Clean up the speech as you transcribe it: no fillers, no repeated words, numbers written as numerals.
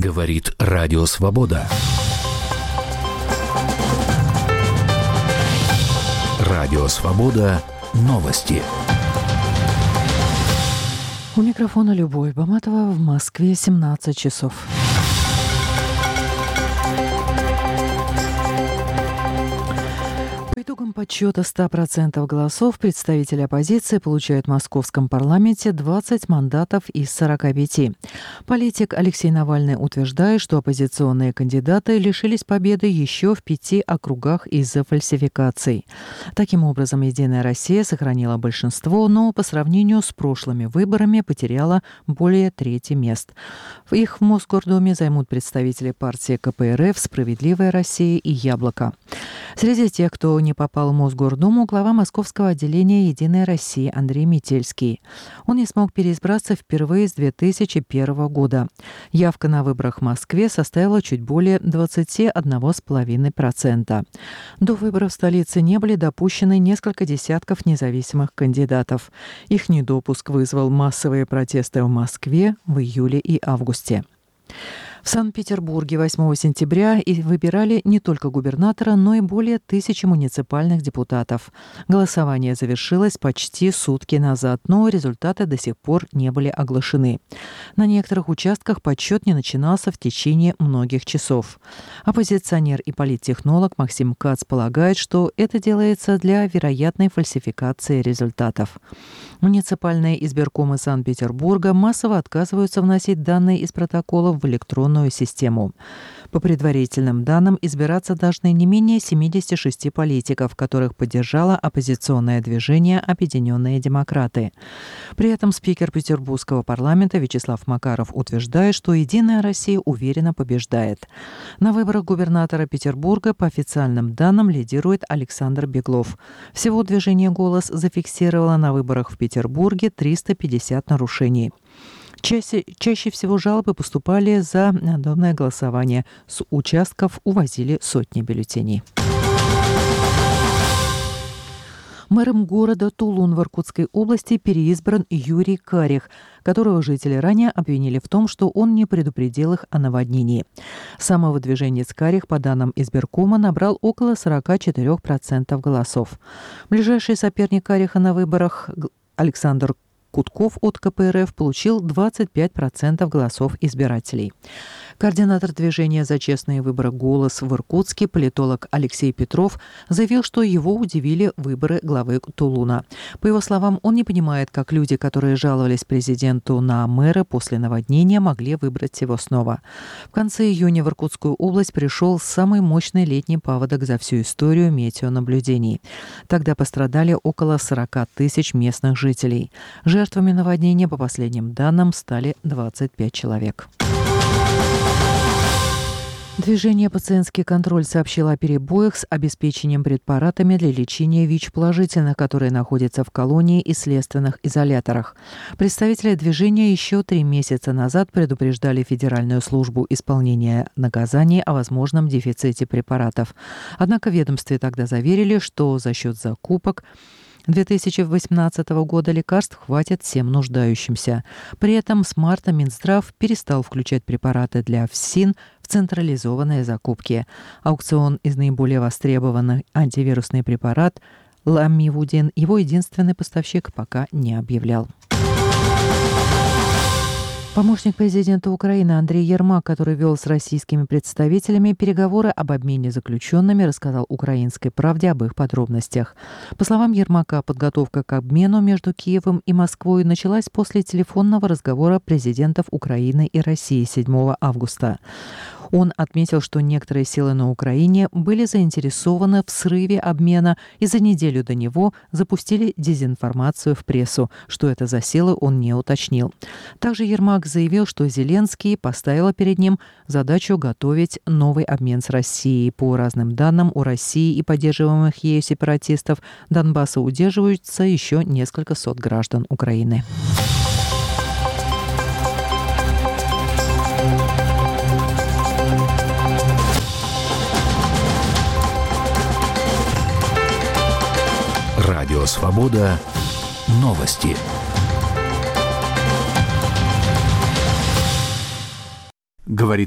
Говорит Радио Свобода. Радио Свобода. Новости. У микрофона Любовь Баматова. В Москве 17 часов. По итогам подсчета 100% голосов представители оппозиции получают в московском парламенте 20 мандатов из 45. Политик Алексей Навальный утверждает, что оппозиционные кандидаты лишились победы еще в 5 округах из-за фальсификаций. Таким образом, «Единая Россия» сохранила большинство, но по сравнению с прошлыми выборами потеряла более трети мест. Их в Мосгордуме займут представители партии КПРФ, «Справедливая Россия» и «Яблоко». Среди тех, кто не попал в Мосгордуму, глава московского отделения «Единой России» Андрей Метельский. Он не смог переизбраться впервые с 2001 года. Явка на выборах в Москве составила чуть более 21,5%. До выборов в столице не были допущены несколько десятков независимых кандидатов. Их недопуск вызвал массовые протесты в Москве в июле и августе. В Санкт-Петербурге 8 сентября выбирали не только губернатора, но и более 1000 муниципальных депутатов. Голосование завершилось почти сутки назад, но результаты до сих пор не были оглашены. На некоторых участках подсчет не начинался в течение многих часов. Оппозиционер и политтехнолог Максим Кац полагает, что это делается для вероятной фальсификации результатов. Муниципальные избиркомы Санкт-Петербурга массово отказываются вносить данные из протоколов в электронную систему. По предварительным данным, избираться должны не менее 76 политиков, которых поддержало оппозиционное движение «Объединенные демократы». При этом спикер Петербургского парламента Вячеслав Макаров утверждает, что «Единая Россия» уверенно побеждает. На выборах губернатора Петербурга по официальным данным лидирует Александр Беглов. Всего движение «Голос» зафиксировало на выборах в Петербурге 350 нарушений. Чаще всего жалобы поступали за рандомное голосование. С участков увозили сотни бюллетеней. Мэром города Тулун в Иркутской области переизбран Юрий Карих, которого жители ранее обвинили в том, что он не предупредил их о наводнении. Самовыдвиженец Карих, по данным избиркома, набрал около 44% голосов. Ближайший соперник Кариха на выборах Александр Кутков от КПРФ получил 25% голосов избирателей. Координатор движения «За честные выборы. Голос» в Иркутске, политолог Алексей Петров, заявил, что его удивили выборы главы Тулуна. По его словам, он не понимает, как люди, которые жаловались президенту на мэра после наводнения, могли выбрать его снова. В конце июня в Иркутскую область пришел самый мощный летний паводок за всю историю метеонаблюдений. Тогда пострадали около 40 тысяч местных жителей. Жертвами наводнения, по последним данным, стали 25 человек. Движение «Пациентский контроль» сообщило о перебоях с обеспечением препаратами для лечения ВИЧ-положительных, которые находятся в колонии и следственных изоляторах. Представители движения еще 3 месяца назад предупреждали Федеральную службу исполнения наказаний о возможном дефиците препаратов. Однако в ведомстве тогда заверили, что за счет закупок 2018 года лекарств хватит всем нуждающимся. При этом с марта Минздрав перестал включать препараты для ФСИН в централизованные закупки. Аукцион из наиболее востребованных антивирусный препарат Ламивудин его единственный поставщик пока не объявлял. Помощник президента Украины Андрей Ермак, который вел с российскими представителями переговоры об обмене заключенными, рассказал «Украинской правде» об их подробностях. По словам Ермака, подготовка к обмену между Киевом и Москвой началась после телефонного разговора президентов Украины и России 7 августа. Он отметил, что некоторые силы на Украине были заинтересованы в срыве обмена и за неделю до него запустили дезинформацию в прессу. Что это за силы, он не уточнил. Также Ермак заявил, что Зеленский поставил перед ним задачу готовить новый обмен с Россией. По разным данным, у России и поддерживаемых ею сепаратистов Донбасса удерживаются еще несколько сот граждан Украины. Радио Свобода. Новости. Говорит